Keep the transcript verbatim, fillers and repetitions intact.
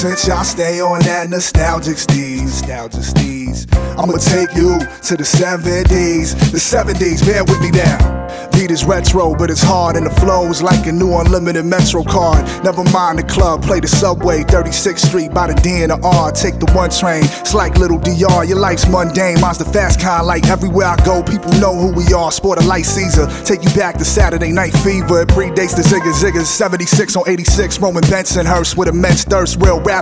Since y'all stay on that nostalgic steez, nostalgic steez, I'ma take you to the seventies. The seventies, bear with me now. Beat is retro, but it's hard and the flow's like a new unlimited Metro card. Never mind the club, play the subway, thirty-sixth Street by the D and the R. Take the one train, it's like little D R. Your life's mundane, mine's the fast kind. Like everywhere I go, people know who we are. Sport a light Caesar, take you back to Saturday Night Fever. It predates the Zigga Ziggas. seventy-six on eighty-six, Roman Bensonhurst with immense thirst. Real rap